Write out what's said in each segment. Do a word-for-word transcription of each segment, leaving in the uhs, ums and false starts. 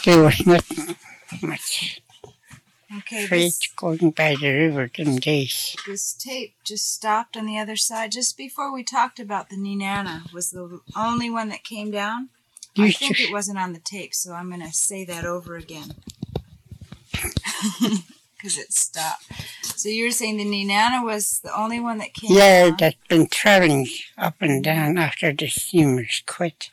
There was not much Okay, freight this, going by the river them days. this tape just stopped on the other side. Just before we talked about the Nenana was the only one that came down. I Used think to- it wasn't on the tape, so I'm going to say that over again. Because it stopped. So you were saying the Nenana was the only one that came Yeah, down? that's been traveling up and down after the steamers quit.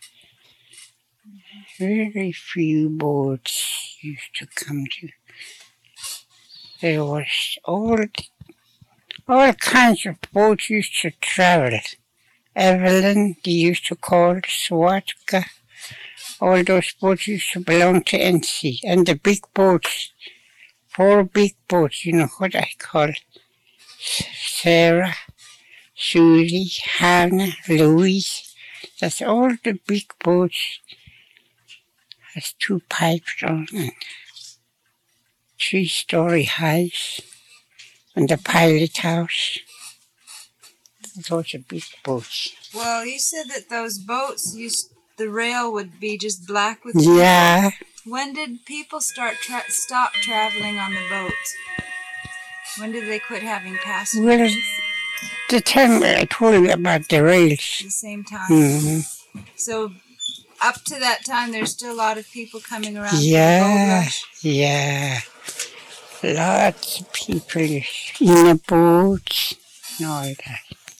Very few boats used to come to. There was all, all kinds of boats used to travel. Evelyn, they used to call Swatka. All those boats used to belong to N C. And the big boats, four big boats, you know what I call Sarah, Susie, Hannah, Louise. That's all the big boats. Has two pipes on and three-story highs. And the pilot house. Those are big boats. Well, you said that those boats, used, the rail would be just black with Yeah. people. When did people start tra- stop traveling on the boats? When did they quit having passengers? Well, the time I told you about the rails. At the same time. Mm-hmm. So up to that time, there's still a lot of people coming around Yeah, for the gold rush. yeah. Lots of people in the boats and all that.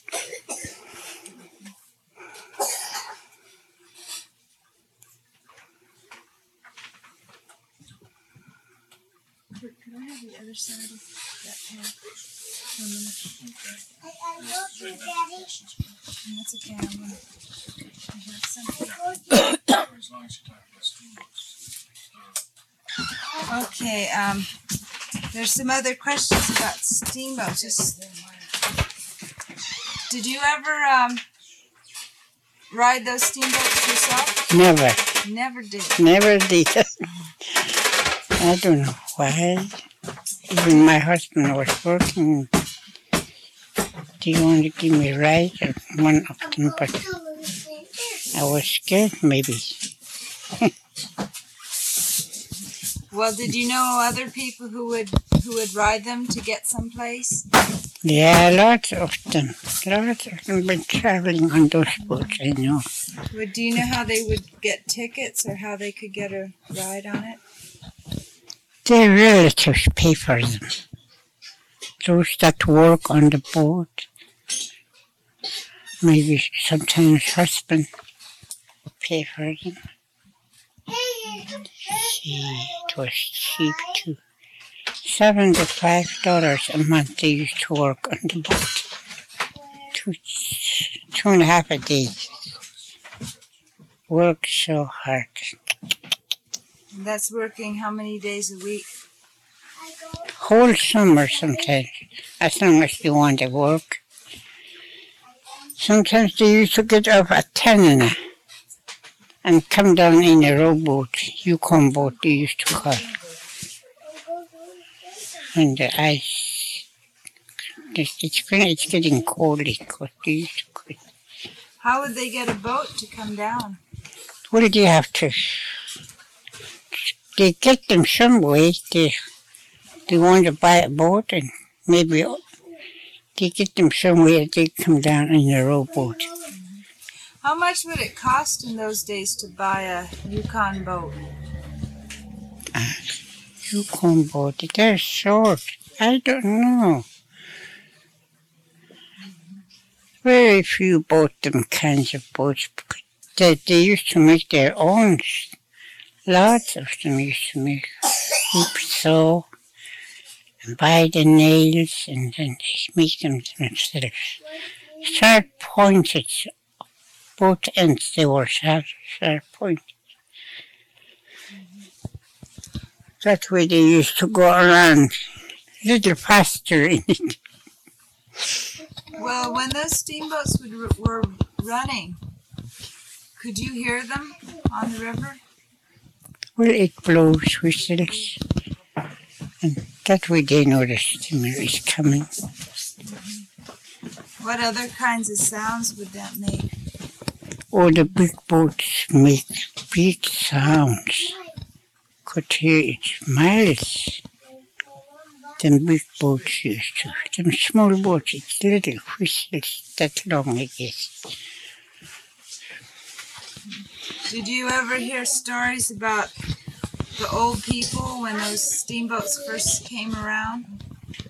Could I have the other side of that path? That's okay. I'm gonna, I have something. Okay. Um. There's some other questions about steamboats. Just, did you ever um ride those steamboats yourself? Never, Never did. never did. I don't know why. Even my husband was working. He wanted to give me a ride on one of them, but I was scared maybe. Well, did you know other people who would who would ride them to get someplace? Yeah, lots of them. Lots of them been traveling on those boats, I know. Well, do you know how they would get tickets or how they could get a ride on it? Their relatives pay for them. Those that work on the boat, maybe sometimes husband pay for them. See, it was cheap too. Seventy-five dollars a month they used to work on the boat. Two, two and a half a day. Work so hard. And that's working how many days a week? Whole summer sometimes, as long as they want to work. Sometimes they used to get up at ten and come down in a rowboat, Yukon boat they used to call. And the ice, it's, it's, it's getting cold, because they used to call it. How would they get a boat to come down? Well, they have to, they get them some way. They, they want to buy a boat and maybe they get them somewhere they come down in a rowboat. How much would it cost in those days to buy a Yukon boat? Uh, Yukon boat, they're short. I don't know. Very few bought them kinds of boats because they, they used to make their own. Lots of them used to make hoop saw and buy the nails and then they make them themselves. Sharp pointed, both ends they were sharp, sharp pointed. That way they used to go around a little faster in it. Well, when those steamboats would, were running, could you hear them on the river? Well, it blows whistles. And that way they know the steamer is coming. What other kinds of sounds would that make? Oh, the big boats make big sounds. could hear it miles. Them big boats used to. Them small boats, it's little whistles that long, I guess. Did you ever hear stories about the old people when those steamboats first came around?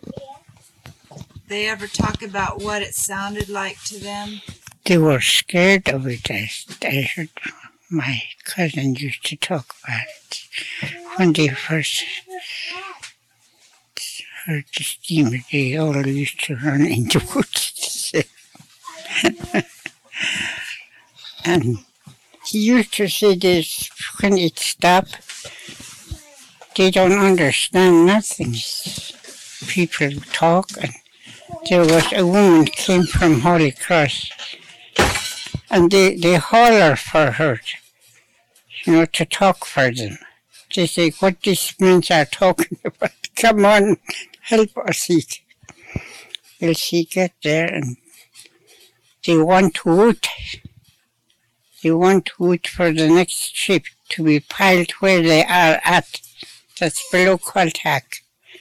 They ever talk about what it sounded like to them? They were scared of it. I, I heard my cousin used to talk about it. When they first heard the steamer, they all used to run in the woods. And he used to say this, when it stopped, they don't understand nothing. People talk, and there was a woman came from Holy Cross, and they, they holler for her, you know, to talk for them. They say, what these men are talking about, come on, help us eat. Well, she get there, and they want wood. They want wood for the next ship to be piled where they are at. That's below Qualtack.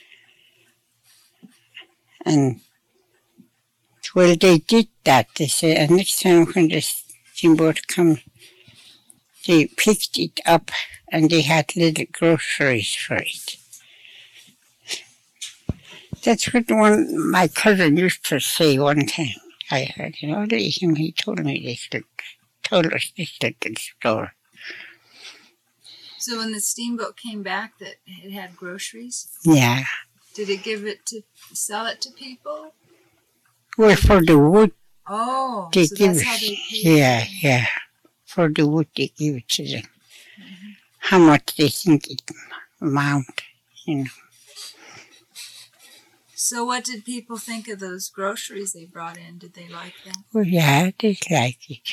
And, well, they did that. They said, and next time when the steamboat comes, they picked it up and they had little groceries for it. That's what one my cousin used to say one time. I heard, you know, him, he told me this, told us this little story. So when the steamboat came back, that it had groceries? Yeah. Did it give it to sell it to people? Well, for the wood, oh, they so give that's it. How they paid Yeah, it. yeah. For the wood, they give it to them. Mm-hmm. How much they think it amount, you know. So what did people think of those groceries they brought in? Did they like them? Well, yeah, they like it.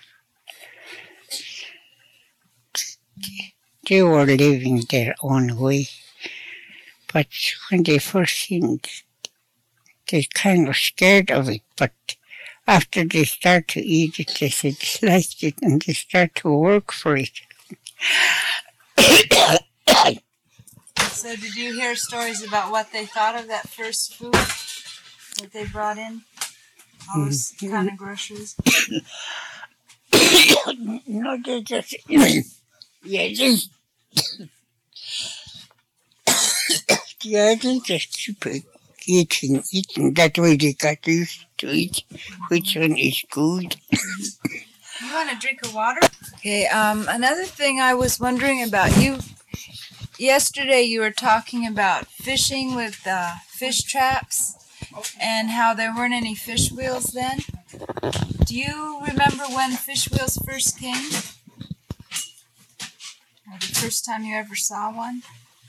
They were living their own way. But when they first seen it, they kind of scared of it. But after they start to eat it, they said they liked it, and they start to work for it. So did you hear stories about what they thought of that first food that they brought in? All those mm-hmm. kind of groceries? No, they just... Yeah, they... Yeah, they just keep eating, eating. That way they got used to it. Which one is good? You want a drink of water? Okay, um, another thing I was wondering about, you, yesterday you were talking about fishing with uh, fish traps and how there weren't any fish wheels then. Do you remember when fish wheels first came? Or the first time you ever saw one?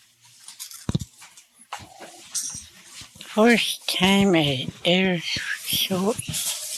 First time I ever saw it,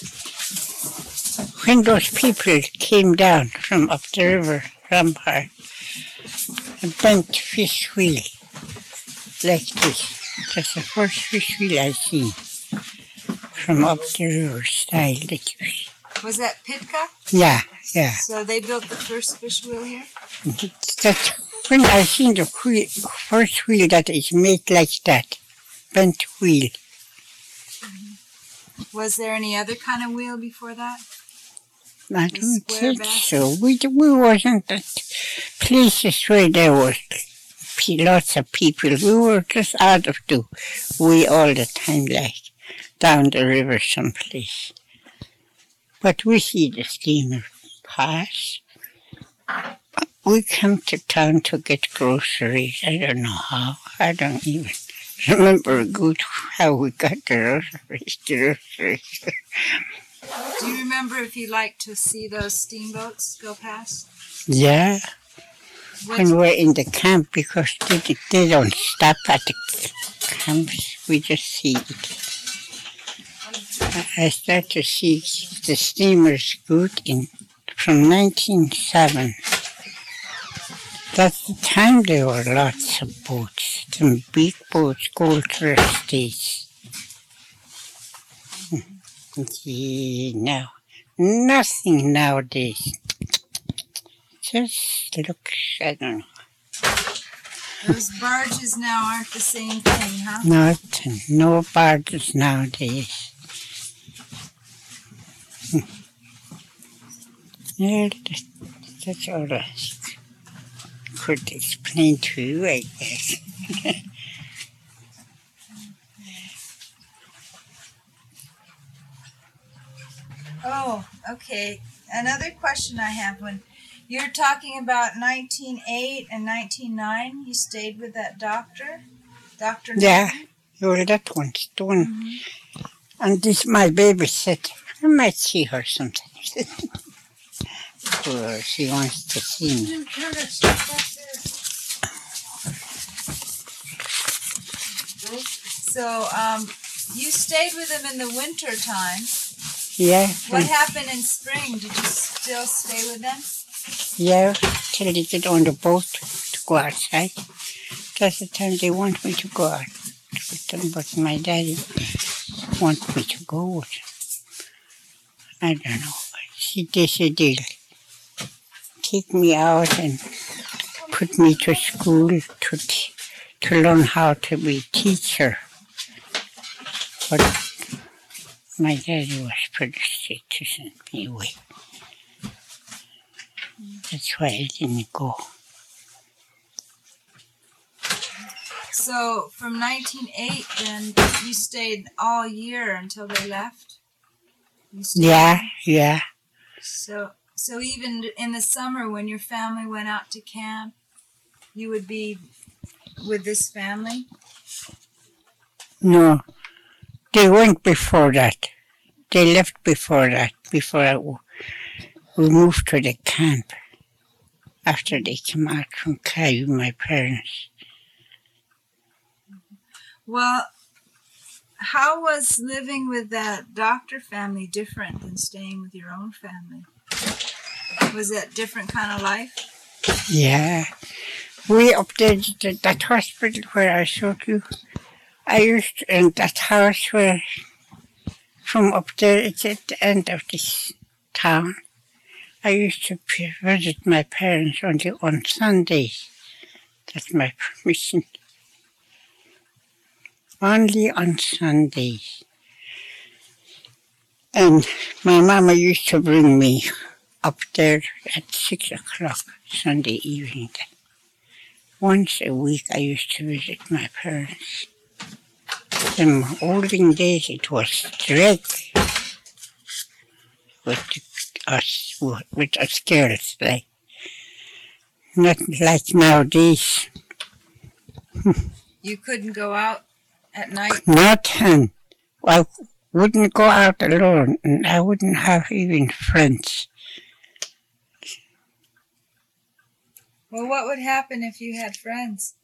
when those people came down from up the river, Rampart, a bent fish wheel like this. That's the first fish wheel I seen from up the river style. Like this. Was that Pitka? Yeah, yeah. So they built the first fish wheel here? That's when I seen the wheel, first wheel that is made like that. Bent wheel. Mm-hmm. Was there any other kind of wheel before that? I don't think so. We, we wasn't at places where there was lots of people. We were just out of the way all the time, like down the river someplace. But we see the steamer pass. We come to town to get groceries. I don't know how. I don't even remember good how we got the groceries. The groceries. Do you remember if you liked to see those steamboats go past? Yeah. What? When we're in the camp, because they, they don't stop at the camps. We just see it. I start to see the steamers good in from nineteen oh seven. That's the time there were lots of boats, some big boats, Gold Trustees. Yeah, no, nothing nowadays. Just looks, I don't know. Those barges now aren't the same thing, huh? Nothing. No barges nowadays. Yeah, that, that's all I could explain to you, I guess. Oh, okay. Another question I have, when you're talking about nineteen oh eight and nineteen oh nine, you stayed with that doctor? Doctor Yeah, Norton? you're that one, the one. Mm-hmm. And this my babysitter. I might see her sometimes. Or she wants to see me. So, um, you stayed with him in the winter time. Yeah. What happened in spring? Did you still stay with them? Yeah, till they get on the boat to go outside. That's the time they want me to go out with them, but my daddy wants me to go with him. I don't know. She, they said they'll take me out and put me to school to t- to learn how to be a teacher. But my daddy was pretty strict to send me away. That's why I didn't go. So from nineteen oh eight, then you stayed all year until they left? You stayed Yeah, there? yeah. So, so even in the summer when your family went out to camp, you would be with this family? No, they went before that. They left before that, before I, we moved to the camp. After they came out from Caillou, my parents. Well, how was living with that doctor family different than staying with your own family? Was it a different kind of life? Yeah. We up there, that, that hospital where I showed you, I used to, in that house where, from up there, it's at the end of this town. I used to visit my parents only on Sundays. That's my permission. Only on Sundays. And my mama used to bring me up there at six o'clock Sunday evening. Once a week I used to visit my parents. In my olden days it was strict with us, with us girls, like, not like nowadays. You couldn't go out at night? Nothing. I wouldn't go out alone, and I wouldn't have even friends. Well, what would happen if you had friends?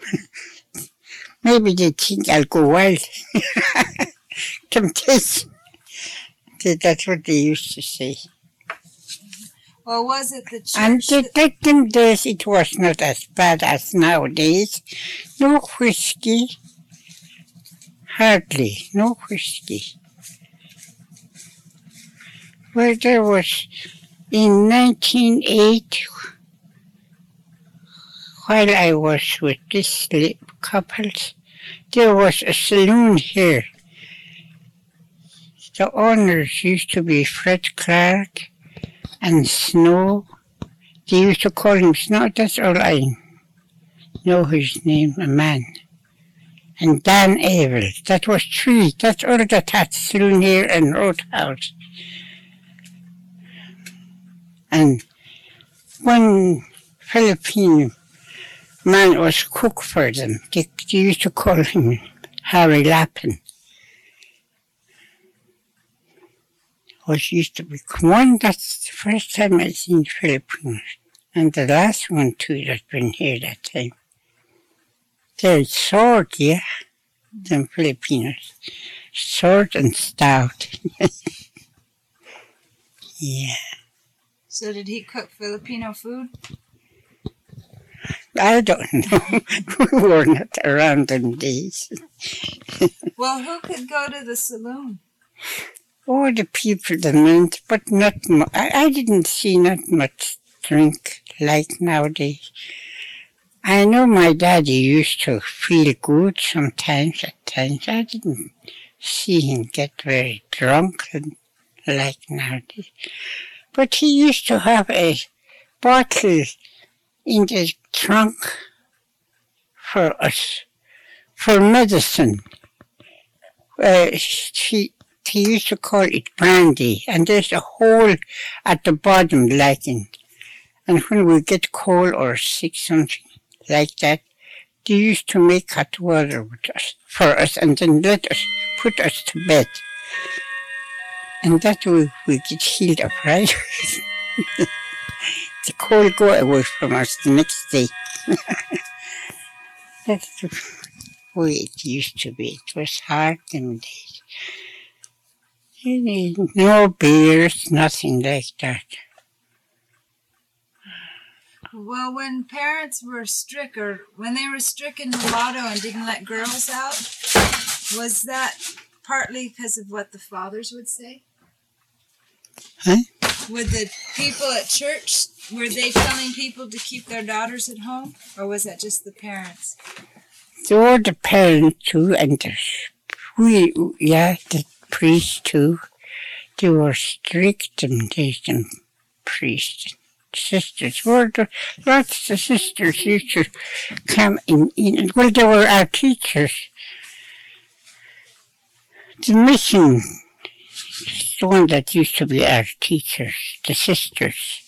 Maybe they think I'll go wild. Temptation. That's what they used to say. Well, was it the church? And that- back in days, it was not as bad as nowadays. No whiskey. Hardly. No whiskey. Well, there was, in nineteen oh eight, while I was with this couple, there was a saloon here. The owners used to be Fred Clark and Snow. They used to call him Snow. That's all I know his name, a man. And Dan Avil. That was three. That's all that had saloon here and roadhouse. And one Filipino man was cook for them. They, they used to call him Harry Lappin. Was used to be one. That's the first time I've seen Filipinos. And the last one too that's been here that time. They're short, yeah, them Filipinos. Short and stout. Yeah. So did he cook Filipino food? I don't know. We were not around them days. Well, who could go to the saloon? All the people that meant, but not much. I, I didn't see not much drink like nowadays. I know my daddy used to feel good sometimes at times. I didn't see him get very drunk and like nowadays. But he used to have a bottle in the trunk for us, for medicine. Uh, he, he used to call it brandy, and there's a hole at the bottom like in. And when we get cold or sick, something like that, they used to make hot water with us, for us, and then let us, put us to bed. And that way we get healed up, right? The cold go away from us the next day. That's the way it used to be. It was hard them days. No beers, nothing like that. Well, when parents were strict, or when they were strict in mulatto and didn't let girls out, was that partly because of what the fathers would say? Huh? Were the people at church, were they telling people to keep their daughters at home? Or was that just the parents? They were the parents too, and the, we, yeah, the priests too. They were strict, and they, the priests. Sisters were the, lots of sisters used to come in, in. Well, they were our teachers. The mission, the one that used to be our teachers, the sisters,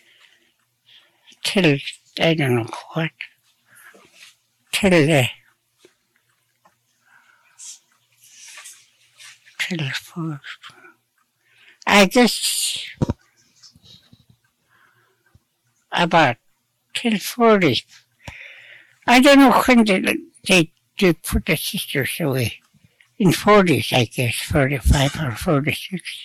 till I don't know what, till uh, till four. I guess about till forty. I don't know when they, they, they put the sisters away. In forties, I guess, forty-five or forty-six.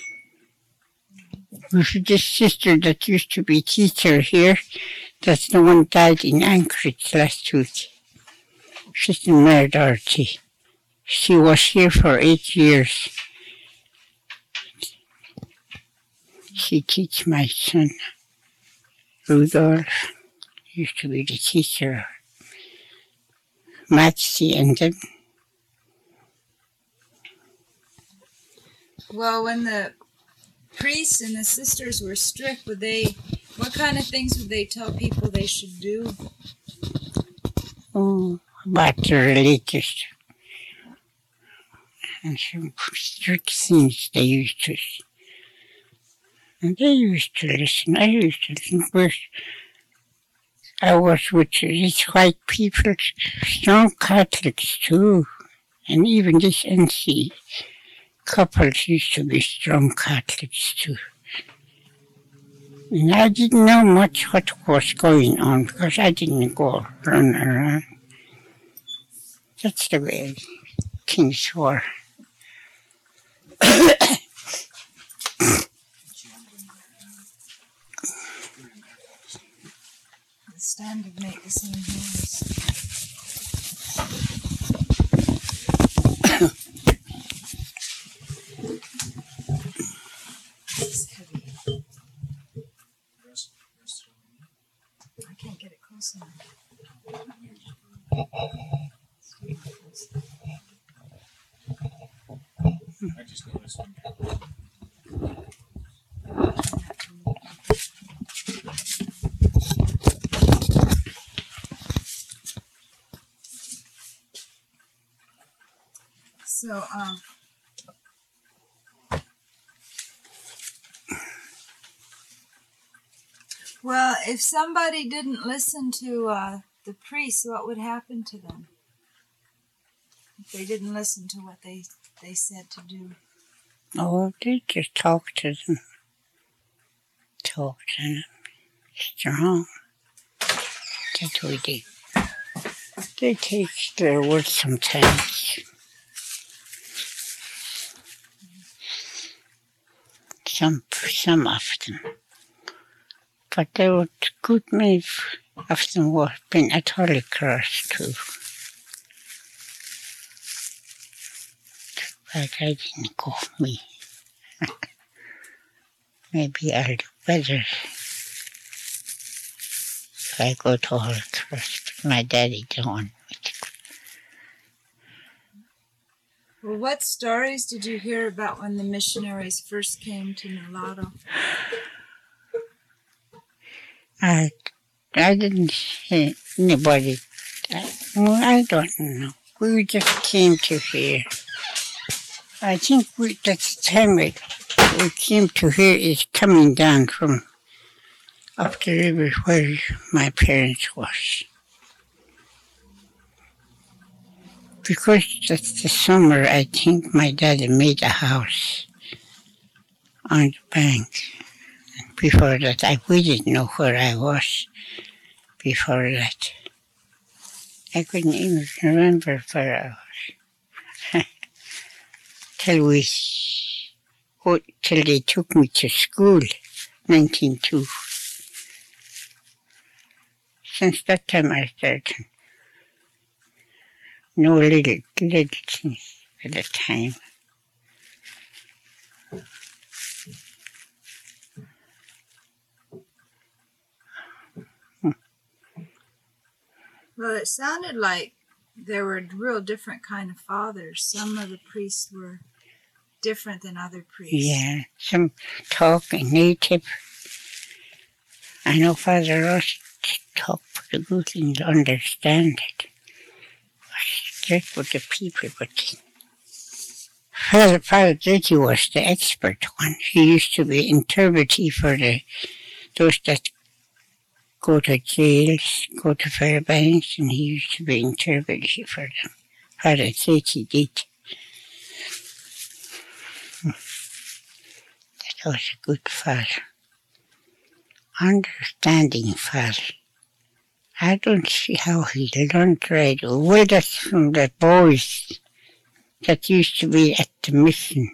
With this sister that used to be teacher here, that's the one died in Anchorage last week. She's in Mary Doherty. She was here for eight years. She teach my son, Rudolph, used to be the teacher. Maxie and them. Well, when the priests and the sisters were strict, would they, what kind of things would they tell people they should do? Oh, about the religious and some strict things they used to. And they used to listen. I used to listen. But I was with these white people, strong Catholics too, and even this N C couples used to be strong Catholics too. And I didn't know much what was going on because I didn't go run around. That's the way things were. The stand would make the same noise. It's heavy. I can't get it close enough. I just noticed one. So, um, well, if somebody didn't listen to uh, the priests, what would happen to them? If they didn't listen to what they, they said to do? Oh, they just talk to them. Talk to them. Strong. That's what they do. They take their words sometimes. Some, some of them. But there were good many of them were been at Holy Cross too. But I didn't go, me. Maybe I'll do better. if I go to Holy Cross, but my daddy don't want me to go. Well, what stories did you hear about when the missionaries first came to Nulato? I, I didn't hear anybody. I, well, I don't know. We just came to here. I think we, that's the time we, we came to here is coming down from up the river where my parents was. Because that's the summer, I think my daddy made a house on the bank. Before that, I we didn't know where I was before that. I couldn't even remember where I was. till we, oh, till they took me to school, nineteen oh two. Since that time I started no little, little things at the time. Well, it sounded like there were real different kind of fathers. Some of the priests were different than other priests. Yeah, some talk in native. I know Father Ross talk pretty good and understand it. Just with the people, but Father, Father Dickie was the expert one. He used to be interpreter for the those that go to jails, go to Fairbanks, and he used to be interpreter for them. Father Dickie did. That was a good father. Understanding father. I don't see how he learned right. Well, that's from the boys that used to be at the mission.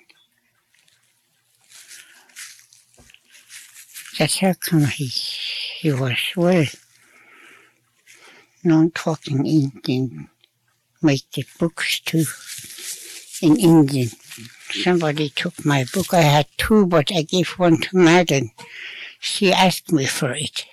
That's how come he, he was well known talking Indian, make the books too in Indian. Somebody took my book. I had two, but I gave one to Madeline. She asked me for it.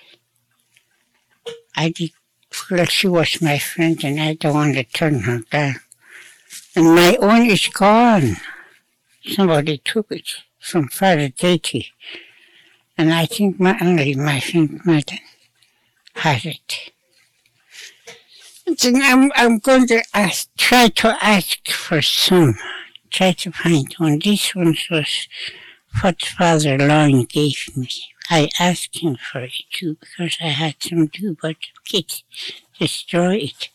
I did, well, she was my friend and I don't want to turn her down. And my own is gone. Somebody took it from Father Dickie. And I think my, only my friend Madden has it. And then I'm, I'm going to ask, try to ask for some. Try to find one. This one was what Father Long gave me. I asked him for it too because I had some too, but kids destroy it.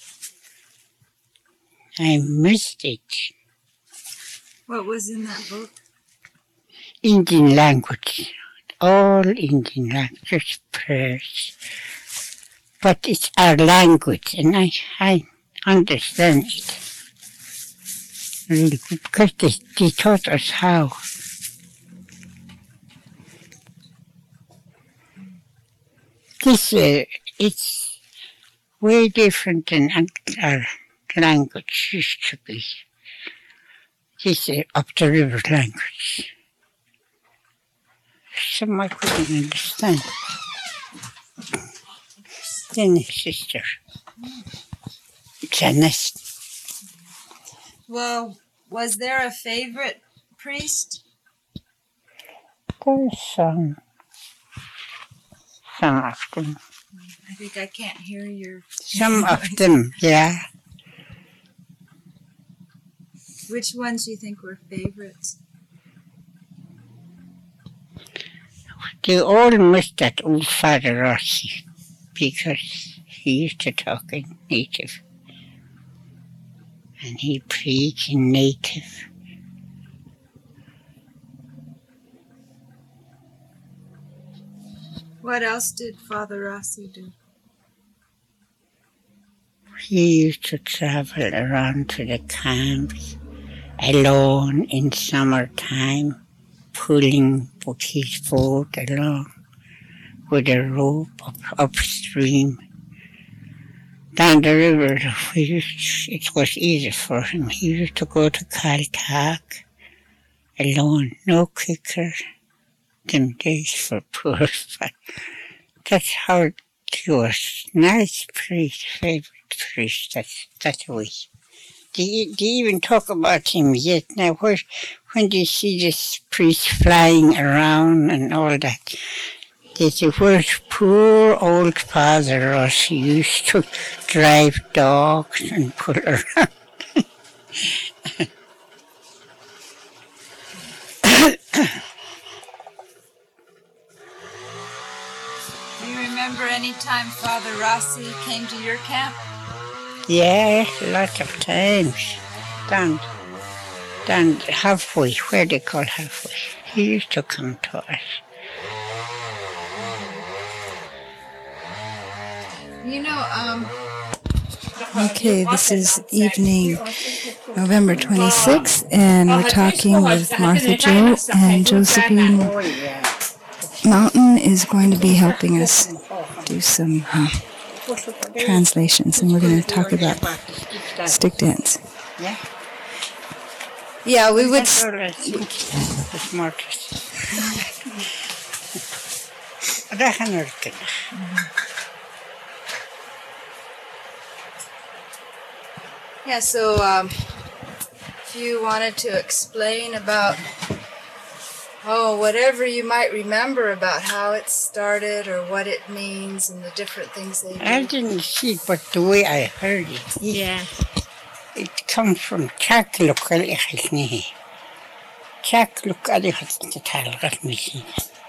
I missed it. What was in that book? Indian language. All Indian language, just prayers. But it's our language and I, I understand it really good because they, they taught us how. This, uh, it's way different than our language used to be. This is uh, up the river language. Some I couldn't understand. Then his sister, Janice. Well, was there a favorite priest? There's some. Some of them. I think I can't hear your... Some of them, yeah. Which ones do you think were favorites? They all missed that old Father Rossi because he used to talk in native. And he preached in native. What else did Father Rossi do? He used to travel around to the camps alone in summertime, pulling with his boat along with a rope up, upstream. Down the river, we used, it was easy for him. He used to go to Caltech alone, no kicker. Them days for poor fun. That's how He was nice priest, favorite priest, that's, that's the way. They, they even talk about him yet. Now, where, when they see this priest flying around and all that, they say, where's poor old Father Ross? He used to drive dogs and pull around. Do you remember any time Father Rossi came to your camp? Yeah, lots of times. Down, down halfway, where they call halfway. He used to come to us. You know, um... Okay, this is evening, November twenty-sixth, and we're talking with Martha Jo, and Josephine Mountain is going to be helping us do some uh, translations, and we're going to talk about stick dance. Yeah? Yeah, we would... With Marcus. Regenurken. Yeah, so um, if you wanted to explain about, oh, whatever you might remember about how it started or what it means and the different things they do. I didn't see it, but the way I heard it, Yeah. it comes from Chakluk al-Ikhilnihi. Chakluk al-Ikhilnihi.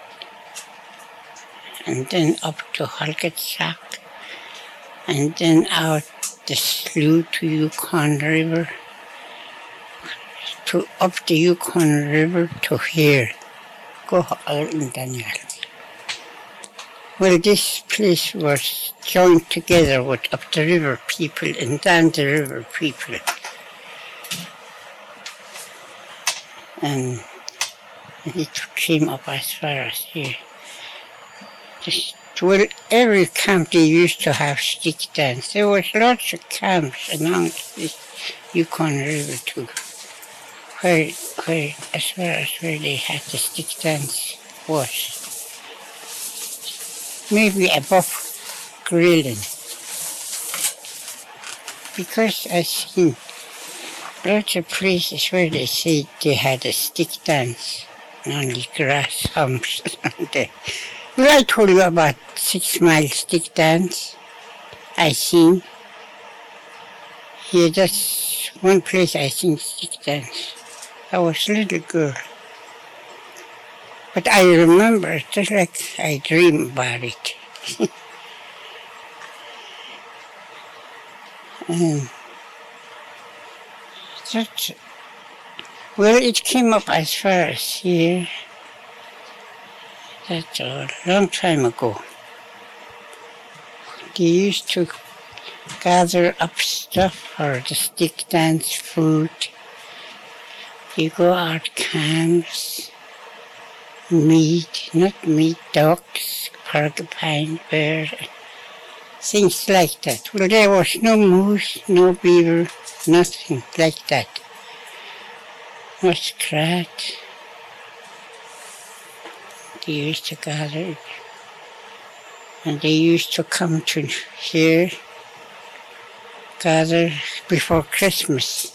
And then up to Halkatsak, and then out the slough to Yukon River, to up the Yukon River to here. Go out in Daniel. Well, this place was joined together with up the river people and down the river people. And it came up as far as here. Just, well, every camp they used to have stick dance. There was lots of camps along this Yukon River too, where, where, as far as where they had the stick dance was. Maybe above grilling. Because I seen lots of places where they said they had a stick dance on the grass humps and there. Well, I told you about Six Mile Stick Dance I seen. Here, that's one place I seen stick dance. I was a little girl. But I remember it just like I dream about it. and that, well, it came up as far as here. That's a long time ago. They used to gather up stuff for the stick dance food. They go out camps, meat, not meat, ducks, porcupine, bear, things like that. Well, there was no moose, no beaver, nothing like that. Muskrat. They used to gather, and they used to come to here, gather before Christmas.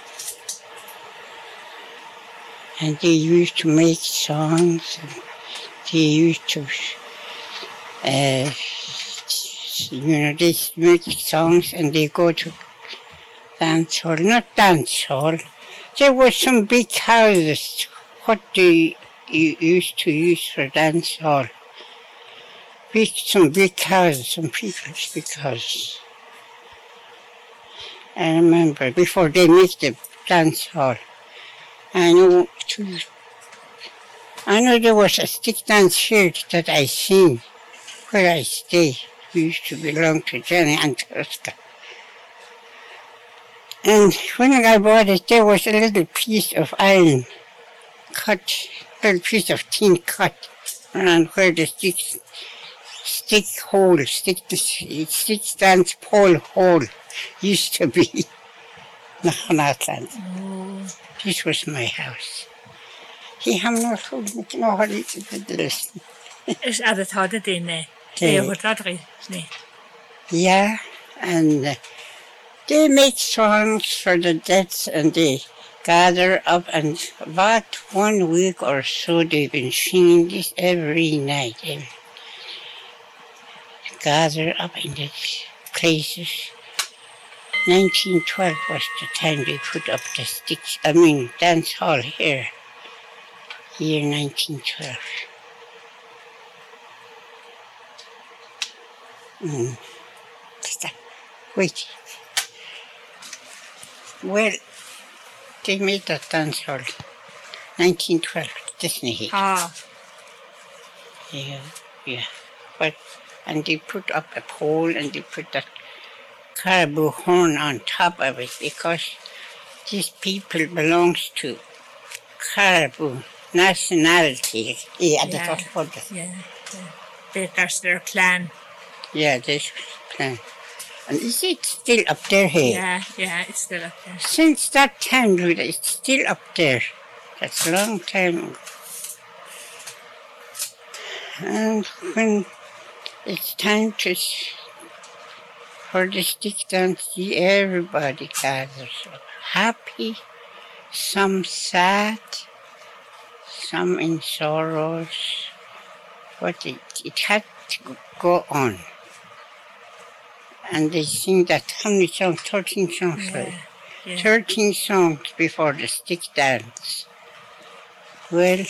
And they used to make songs, and they used to, uh, you know, they make songs and they go to dance hall, not dance hall. There were some big houses, what they you used to use for dance hall. Big, some big houses, some people's big houses. I remember before they make the dance hall. I know, too, I know there was a stick dance here that I seen where I stay. We used to belong to Johnny Antoska. And when I bought it, there was a little piece of iron cut, a little piece of tin cut around where the stick, stick hole, stick, stick dance pole hole used to be. Oh. This was my house. He had no food, no holiday to the list. Is at het hadden dinne. They They, would rather snake. yeah, and uh, they make songs for the dead and they gather up and about one week or so they've been singing this every night. They gather up in the places. nineteen twelve was the time they put up the sticks, I mean dance hall here. Year nineteen twelve. Mm. Stop. Wait. Well, they made that dance hall. nineteen twelve, Disney hit. Ah, Yeah, yeah. But, and they put up a pole and they put that caribou horn on top of it because these people belongs to caribou nationality. Yeah, Yeah. that's what the yeah. yeah. They, that's their clan. yeah, this plan. And is it still up there here? Yeah, yeah, it's still up there. Since that time, Luda, it's still up there. That's a long time ago. And when it's time to s- for the stick dance, see everybody gathers up. Happy, some sad, some in sorrows. But it, it had to go on. And they sing that, how many songs? thirteen songs, right? Yeah, yeah. thirteen songs before the stick dance. Well,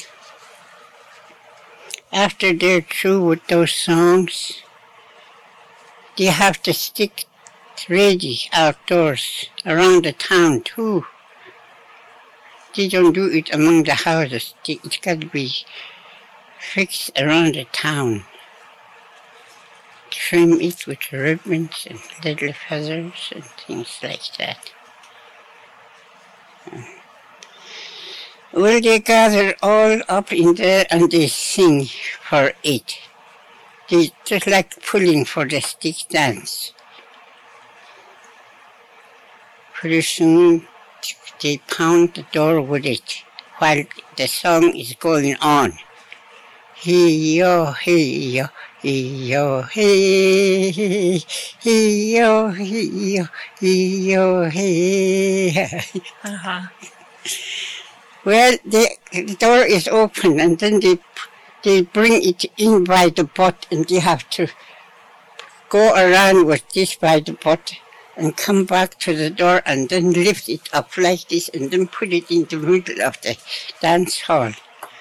after they're through with those songs, they have the stick ready outdoors around the town too. They don't do it among the houses. They- It's got to be fixed around the town. Trim it with ribbons and little feathers and things like that. Well, they gather all up in there and they sing for it. They just like pulling for the stick dance. Pretty soon they pound the door with it while the song is going on. Hee-yo, hee-yo, hee-yo, hee, hee-yo, hee-yo, hee-yo, hee. Uh-huh. Well, the, the door is open and then they they bring it in by the butt and they have to go around with this by the butt and come back to the door and then lift it up like this and then put it in the middle of the dance hall.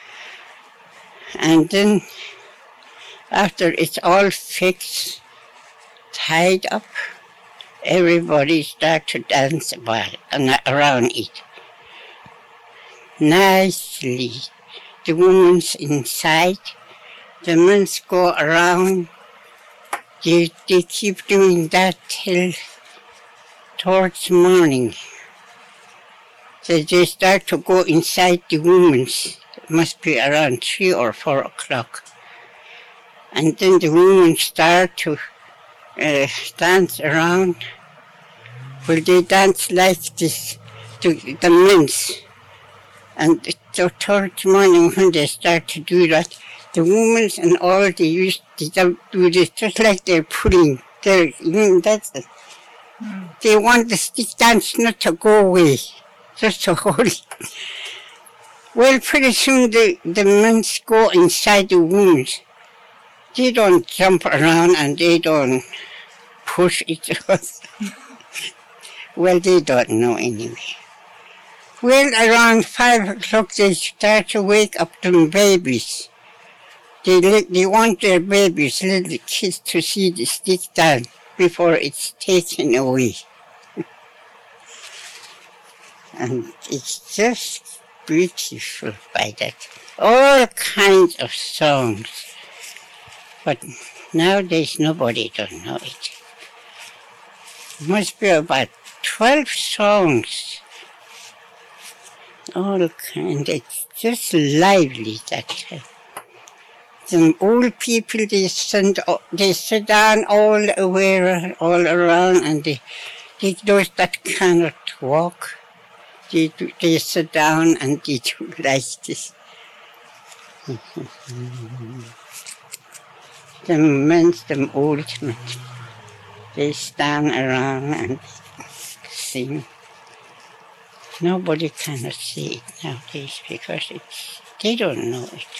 And then after it's all fixed, tied up, everybody start to dance about it and around it. Nicely. The women's inside, the men's go around. They, they keep doing that till towards morning. So they start to go inside the women's. It must be around three or four o'clock. And then the women start to uh, dance around. Well, they dance like this to the men's. And so towards morning when they start to do that, the women and all they used to do this just like they're pulling. They're, you know, that's it. Mm. They want the stick dance not to go away, just to hold it. Well, pretty soon the, the men go inside the women's. They don't jump around and they don't push each other. Well, they don't know anyway. Well, around five o'clock they start to wake up the babies. They, they want their babies, little kids, to see the stick dance before it's taken away. And it's just beautiful by that. All kinds of songs. But nowadays nobody don't know it. Must be about twelve songs. All kinds. It's just lively that time. Some old people, they stand, they sit down all aware, all around, and they, they those that cannot walk, they do, they sit down and they do like this. them men, them old men, they stand around and sing. Nobody cannot see it nowadays because it's, they don't know it.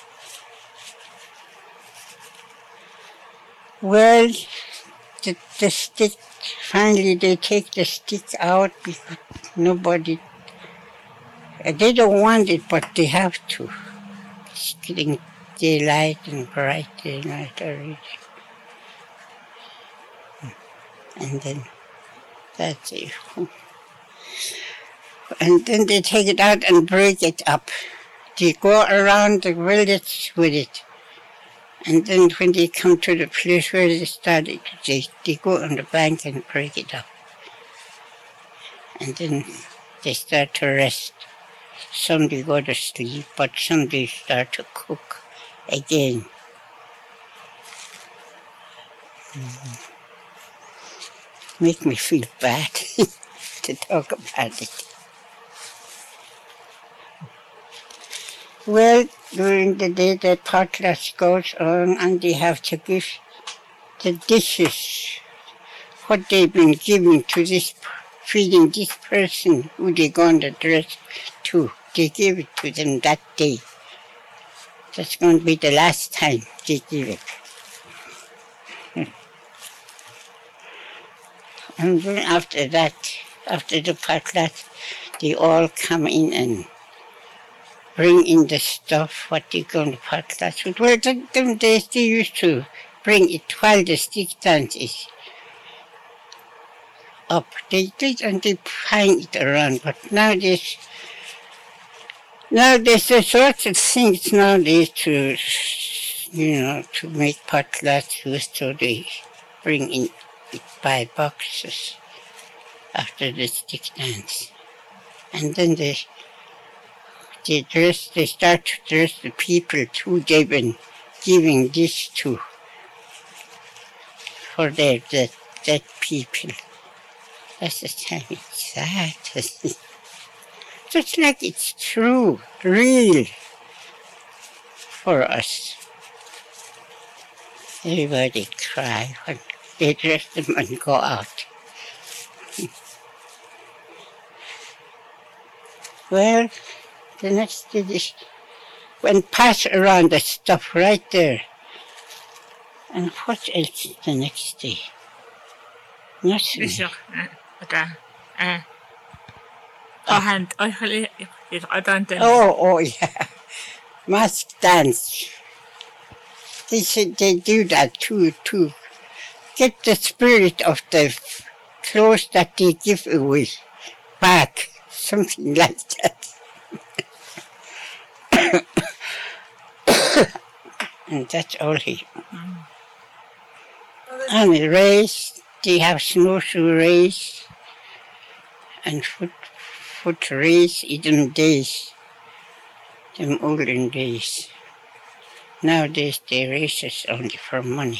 Well, the, the stick, finally they take the stick out because nobody, they don't want it, but they have to. It's getting daylight and bright daylight already. And then that's it. And then they take it out and break it up. They go around the village with it. And then when they come to the place where they started, they, they go on the bank and break it up. And then they start to rest. Some they go to sleep, but some they start to cook again. Mm. Make me feel bad to talk about it. Well, during the day the potluck goes on and they have to give the dishes, what they've been giving to this, feeding this person who they going to dress to. They give it to them that day. That's going to be the last time they give it. And then after that, after the potluck, they all come in and bring in the stuff, what they going to potluck with. Well, them days they used to bring it while the stick dance is up. They did and they hang it around, but nowadays, nowadays there's lots of things nowadays to, you know, to make potlucks with, so they bring in it by boxes after the stick dance. And then they, they dress, they start to dress the people who they've been giving this to, for their dead, dead people. That's the time it's sad. Just like it's true, real for us. Everybody cry when they dress them and go out. Well, the next day, they when pass around the stuff right there. And what else is the next day? Nothing. Bishop, ada, eh, hand, I hali, I don't know. Oh, oh, yeah. Mask dance. They said they do that too, to get the spirit of the clothes that they give away back. Something like that. And that's all he. Mm. And a race, they have snowshoe race and foot, foot race in them days, them olden days. Nowadays they race is only for money.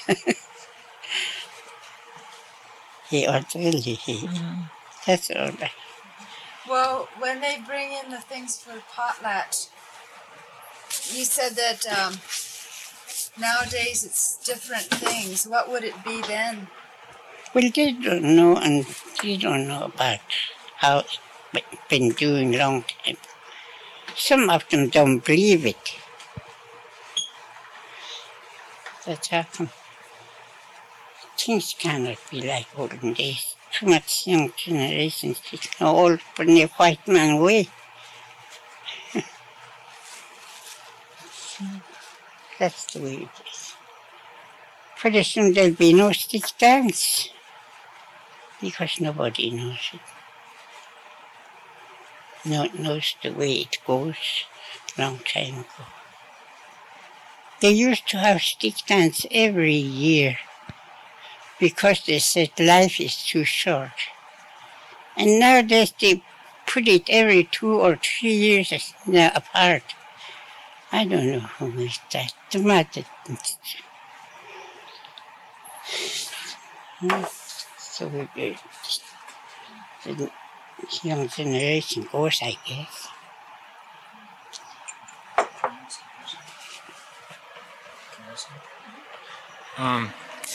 He ought really, he. Mm. That's all right. Well, when they bring in the things for potlatch, you said that um, nowadays it's different things. What would it be then? Well, they don't know, and they don't know about how it's been doing long time. Some of them don't believe it. That's how come. Things cannot be like olden days. Too much young generations are all from the white man way. That's the way it is. Pretty soon there'll be no stick dance because nobody knows it. No one knows the way it goes long time ago. They used to have stick dance every year because they said life is too short. And nowadays they put it every two or three years now apart. I don't know who made that. The matter. So we, the young generation goes, I guess. Um,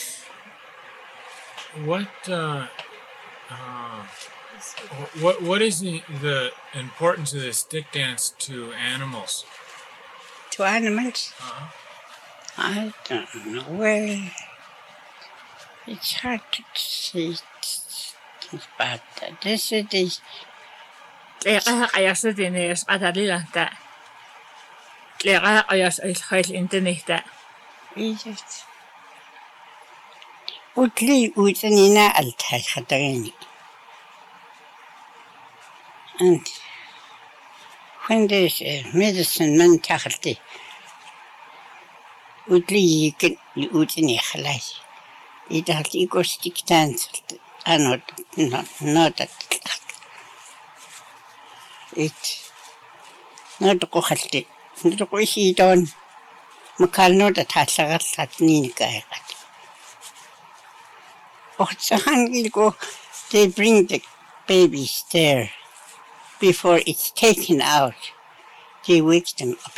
what uh, uh, what what is the, the importance of the stick dance to animals? To animals? Uh-huh. I don't know. Well, it's hard to say about that. This is the Tleqaha ayarsa dineers qatalilanta. Tleqaha ayars ilhoil intinihta. Egypt. Utli utanina altai khatagani. And when there's uh, medicine man takhti, utli yikin utini khalai. It has ego stick dance. Anot not not that. It not ko khalti. Not ko si don. Makalno that hasagat satni kaya. Oh, they bring the babies there before it's taken out. They wake them up.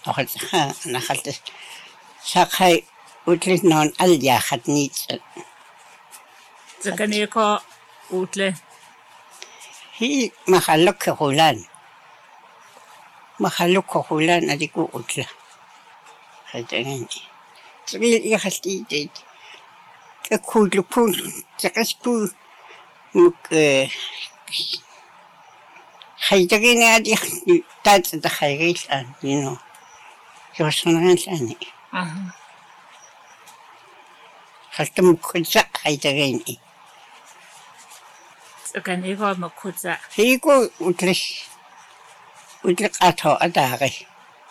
Sakhay utlit non alya had needs. Zakaniko utle. He mahalok hulan. Mahalok hulan adiku utla. Hadangani. Three years did. A cool pool, the rescue. Look, Haidagin, that's the high and you know. He was on an Uh-huh. Hastam Kudza Haidagin. Zakaniko makutza. He go Utlish Utlik Ato Adari.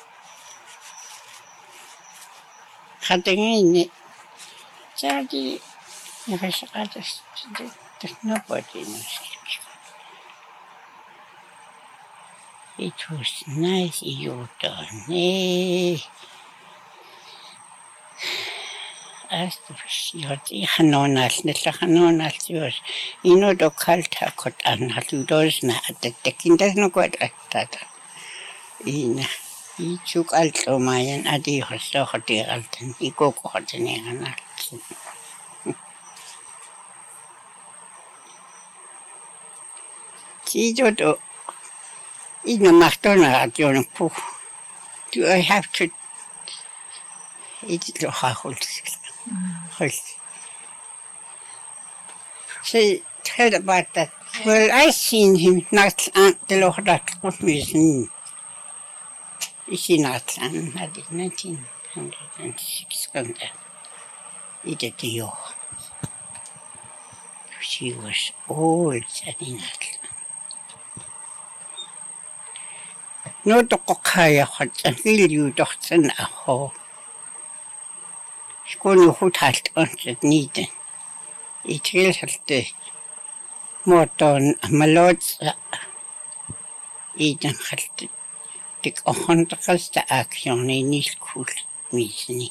Hadagin. Charlie, if I should just, there's nobody knows. It was nice you done, eh? As the Yoti Hanonas, Nessa Hanonas, yours, you know, the culture cut and had to doors not at the taking does not quite like that. In he took also my and Adi was so hot, and he go hot in an See, do in a McDonald's, you know, do I have to eat the house? See, tell about that. Well, I seen him not the Lord that put me in. Is he not? And I did nineteen hundred six. He did the year. She was old, said he not. No to kokaya hot and will you doctor now. School who had answered needed. It will have the moton malots Eden had to take a hundred the action in his school meeting.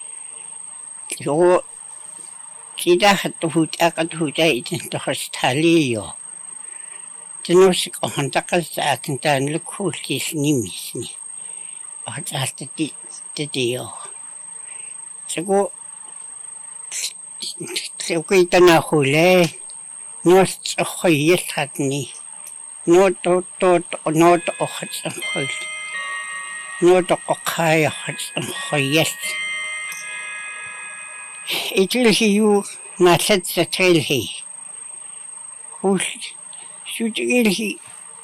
So she had to put a good who died into her stalio. The nurse a hundred the action and look who his nimis. But after the deal. So go. So go to na hule. Not a hoyet had me. Not to to not a hot and hoy. Not a cockay hot and hoyet. It will he you not set the trail he. Who should he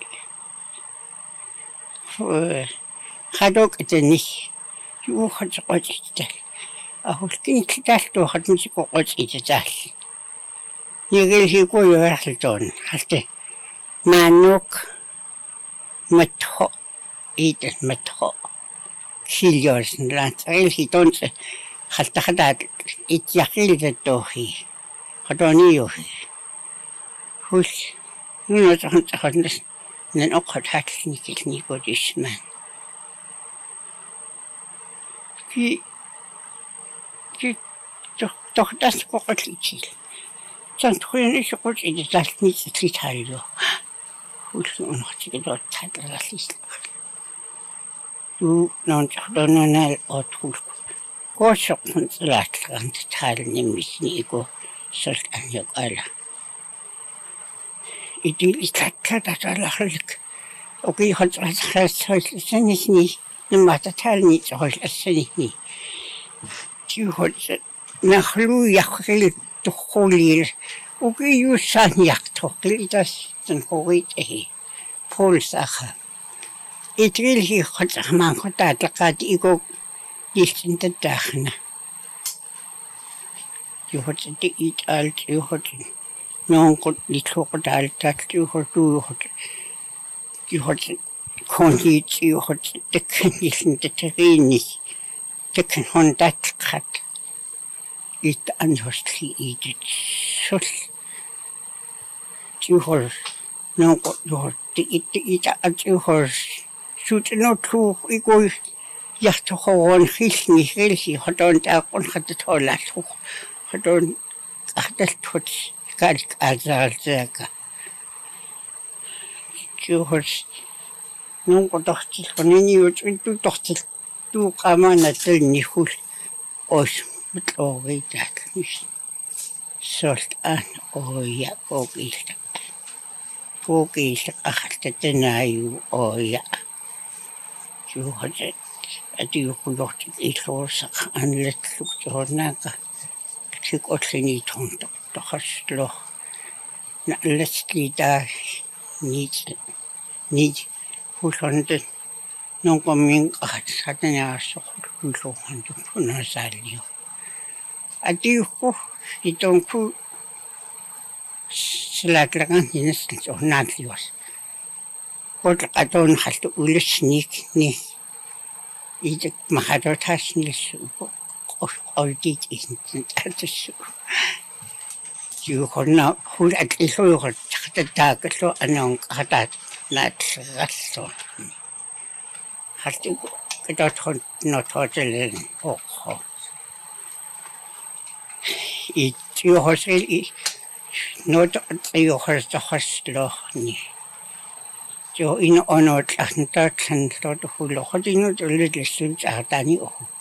hadok at the knee. You had to watch it. I was thinking that to had me to watch it that. You will he go your Hasselton. Has the manok matho eat matho. Kill yours and land. I'll he don't say. Has the had it yakil the dohi. Hadoni. Who's you know the hunt hardness. Then awkward hat sneaky sneaky this man. He he doch das kokotlichil. Tant khoyni shokot id daltni tsitalio. Who's not to get out at least. You don't know or tool. Koosokun laatlagan taalnimisni iku soltanjokala. Itil itatatatalahlik. Oki hotsratsanisni nimatatalni tsohlasani. Tihotsa nahlu yakhil tukhulil. Oki yusan yaktokhil itas tanhuit ehi. Polsaha. Itil hi hotsaman hotatlakat iko Istintatahna. Juhotsa ti it alt juhotsa. Nonkot litlokot altat juhotsa juhotsa. Juhotsa konjit juhotsa tekken isintatarini. Tekken hondatkat. It anhostli idit sul. Juhotsa. Nonkot juhotsa it it alt juhotsa. Suutnotlu ikoi. Jahtohon hilni hilsi hodon taakon hatatolatu hodon ahtatut kalk azalzaka juhos nunko tohtil konini utsu tohtil tu kamana tilni hul os mutlogitat mis solt an oya kokilta kokilta ahtatenayu oya juhos Ati yukulot ilosak anlet luktornaga. Tik otlini tonto tohaslo. Na letli da nid nid hulonde nonko min at satanya sokulo handu punasalio. Ati yuku itonku silatlagan hinis tornatlios. Kot aton hastu ulisnik ni. Idik mahadotasnisu oldit intantasu. Juhonna hulat ilugot takatagalo anong katat natsalso. Hati katot not hotelin hoko. It juhosil not juhos the hoslo ni. Jo in onot antat and lot of hulo hodino to little suits at any.